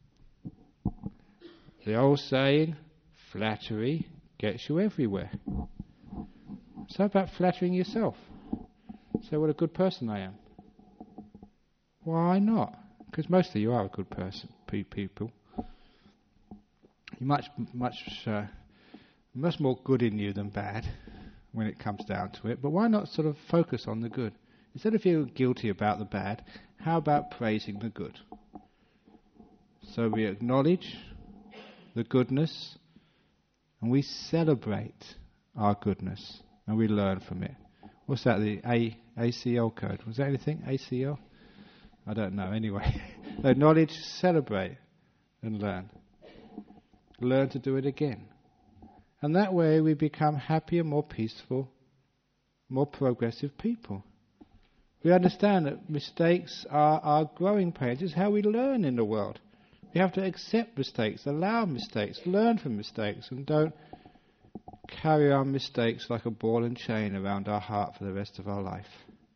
Speaker 1: The old saying, flattery gets you everywhere. So how about flattering yourself? Say what a good person I am. Why not? Because mostly you are a good person, people. You're much, much, uh, much more good in you than bad when it comes down to it. But why not sort of focus on the good? Instead of feeling guilty about the bad, how about praising the good? So we acknowledge the goodness and we celebrate our goodness and we learn from it. What's that, the A, ACL code? Was that anything? A C L? I don't know, anyway. Acknowledge, celebrate, and learn. Learn to do it again. And that way we become happier, more peaceful, more progressive people. We understand that mistakes are our growing pains. It's how we learn in the world. We have to accept mistakes, allow mistakes, learn from mistakes, and don't carry our mistakes like a ball and chain around our heart for the rest of our life.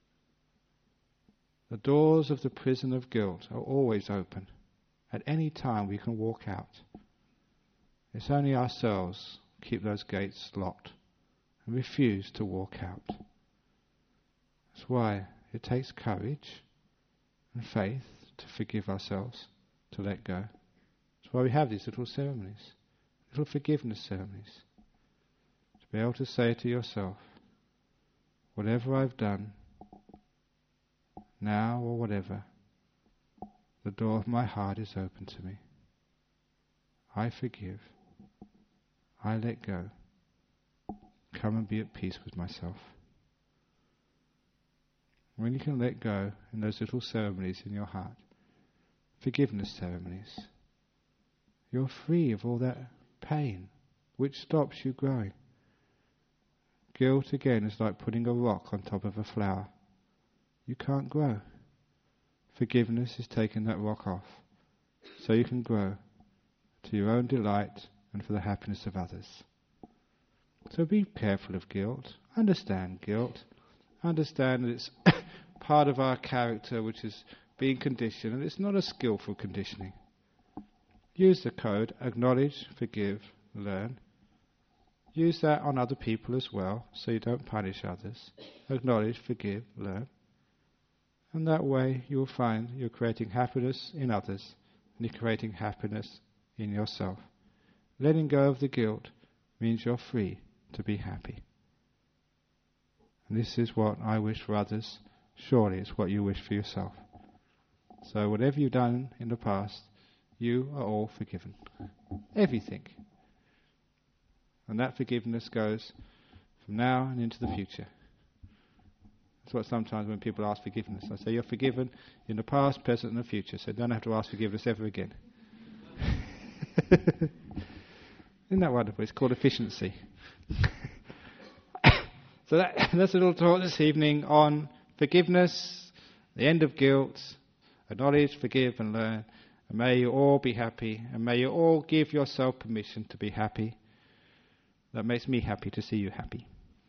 Speaker 1: The doors of the prison of guilt are always open. At any time we can walk out. It's only ourselves keep those gates locked and refuse to walk out. That's why it takes courage and faith to forgive ourselves, to let go. That's why we have these little ceremonies, little forgiveness ceremonies. To be able to say to yourself, whatever I've done, now or whatever, the door of my heart is open to me. I forgive. I let go. Come and be at peace with myself. When you can let go in those little ceremonies in your heart, forgiveness ceremonies, you're free of all that pain which stops you growing. Guilt again is like putting a rock on top of a flower. You can't grow. Forgiveness is taking that rock off so you can grow to your own delight and for the happiness of others. So be careful of guilt. Understand guilt. Understand that it's part of our character which is being conditioned, and it's not a skillful conditioning. Use the code, acknowledge, forgive, learn. Use that on other people as well, so you don't punish others. Acknowledge, forgive, learn. And that way you'll find you're creating happiness in others, and you're creating happiness in yourself. Letting go of the guilt means you're free to be happy. And this is what I wish for others. Surely it's what you wish for yourself. So whatever you've done in the past, you are all forgiven. Everything. And that forgiveness goes from now and into the future. That's what sometimes when people ask forgiveness, I say you're forgiven in the past, present and the future, so you don't have to ask forgiveness ever again. Isn't that wonderful? It's called efficiency. So that, that's a little talk this evening on forgiveness, the end of guilt, acknowledge, forgive and learn. And may you all be happy, and may you all give yourself permission to be happy. That makes me happy to see you happy.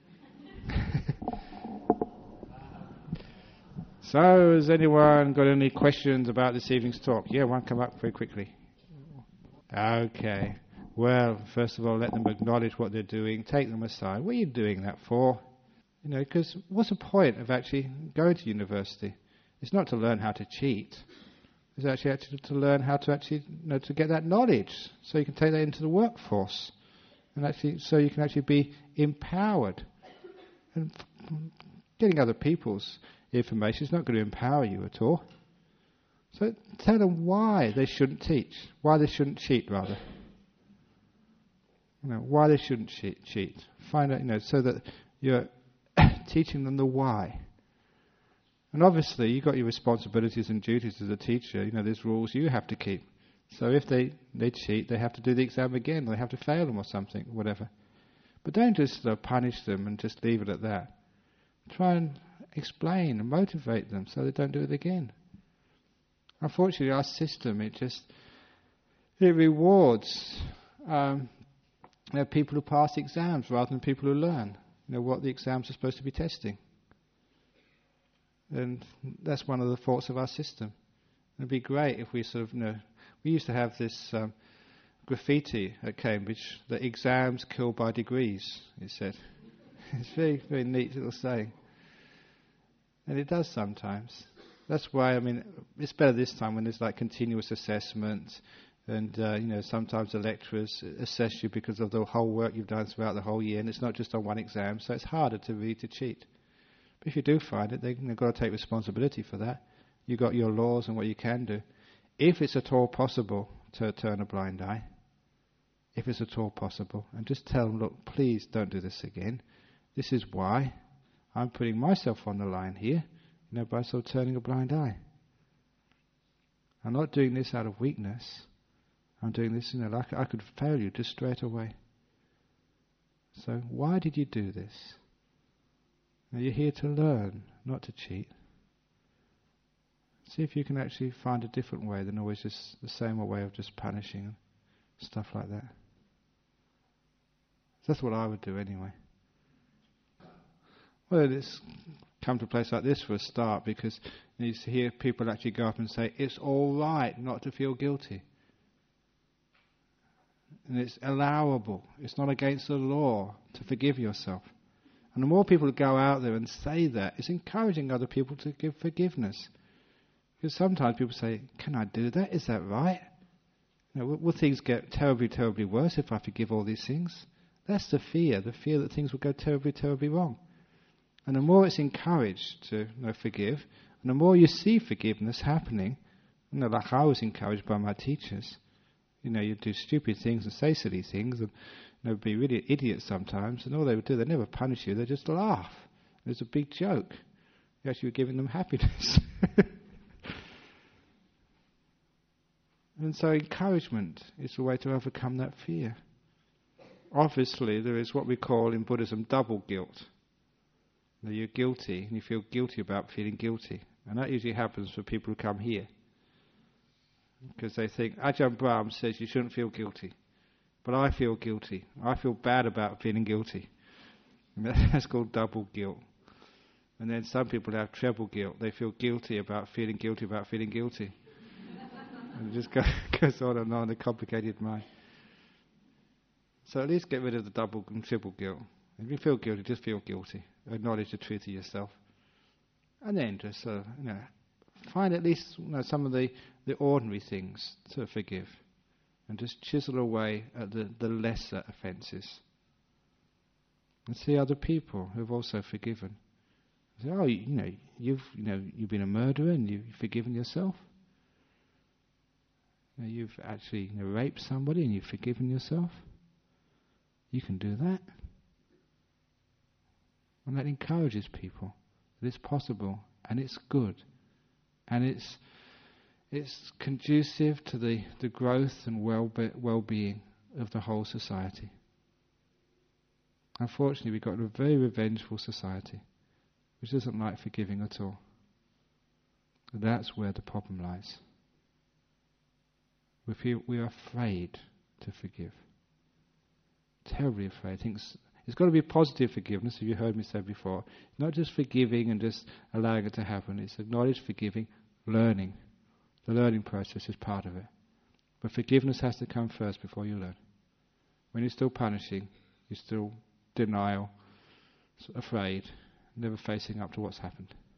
Speaker 1: So, has anyone got any questions about this evening's talk? Yeah, one come up very quickly. Okay. Well, first of all, let them acknowledge what they're doing. Take them aside. What are you doing that for? You know, because what's the point of actually going to university? It's not to learn how to cheat. It's actually, actually to learn how to actually, you know, to get that knowledge, so you can take that into the workforce, and actually, so you can actually be empowered. And getting other people's information is not going to empower you at all. So tell them why they shouldn't teach, why they shouldn't cheat, rather. You know, why they shouldn't cheat. cheat. Find out, you know, so that you're teaching them the why. And obviously, you've got your responsibilities and duties as a teacher. You know, there's rules you have to keep. So if they, they cheat, they have to do the exam again. They have to fail them or something, whatever. But don't just uh, punish them and just leave it at that. Try and explain and motivate them so they don't do it again. Unfortunately, our system, it just, it rewards um, you know, people who pass exams rather than people who learn, you know, what the exams are supposed to be testing. And that's one of the faults of our system. It'd be great if we sort of, you know, we used to have this um, graffiti at Cambridge, that exams kill by degrees, it said. It's a very, very neat little saying. And it does sometimes. That's why, I mean, it's better this time when there's like continuous assessment, and, uh, you know, sometimes the lecturers assess you because of the whole work you've done throughout the whole year, and it's not just on one exam, so it's harder to read to cheat. But if you do find it, they've got to take responsibility for that. You've got your laws and what you can do. If it's at all possible to turn a blind eye, if it's at all possible, and just tell them, look, please don't do this again. This is why I'm putting myself on the line here, you know, by sort of turning a blind eye. I'm not doing this out of weakness. I'm doing this, you know, like I could fail you just straight away. So why did you do this? Now you're here to learn, not to cheat. See if you can actually find a different way than always just the same way of just punishing and stuff like that. That's what I would do anyway. Well, it's come to a place like this for a start, because you hear people actually go up and say, it's all right not to feel guilty. And it's allowable. It's not against the law to forgive yourself. And the more people go out there and say that, it's encouraging other people to give forgiveness. Because sometimes people say, can I do that? Is that right? You know, will, will things get terribly, terribly worse if I forgive all these things? That's the fear, the fear that things will go terribly, terribly wrong. And the more it's encouraged to, you know, forgive, and the more you see forgiveness happening, you know, like I was encouraged by my teachers. You know, you do stupid things and say silly things, and you know, be really idiots sometimes, and all they would do, they never punish you, they just laugh. It's a big joke. You actually were giving them happiness. And so encouragement is the way to overcome that fear. Obviously, there is what we call in Buddhism double guilt. Now, you're guilty, and you feel guilty about feeling guilty. And that usually happens for people who come here. Because they think, Ajahn Brahm says you shouldn't feel guilty. But I feel guilty. I feel bad about feeling guilty. And that's called double guilt. And then some people have treble guilt. They feel guilty about feeling guilty about feeling guilty. And it just go, goes on and on, a complicated mind. So at least get rid of the double and triple guilt. If you feel guilty, just feel guilty. Acknowledge the truth of yourself. And then just, uh, you know, find at least, you know, some of the, the ordinary things to forgive. And just chisel away at the, the lesser offences. And see other people who've also forgiven. Say, oh, you, you know, you've you know you've been a murderer and you've forgiven yourself. You know, you've actually, you know, raped somebody and you've forgiven yourself. You can do that. And that encourages people that it's possible and it's good. And it's it's conducive to the, the growth and well-be- well-being of the whole society. Unfortunately, we've got a very revengeful society which doesn't like forgiving at all. And that's where the problem lies. We feel we are afraid to forgive. Terribly afraid. Thinks it's got to be positive forgiveness, as you heard me say before. Not just forgiving and just allowing it to happen. It's acknowledged forgiving, learning. The learning process is part of it. But forgiveness has to come first before you learn. When you're still punishing, you're still denial, afraid, never facing up to what's happened.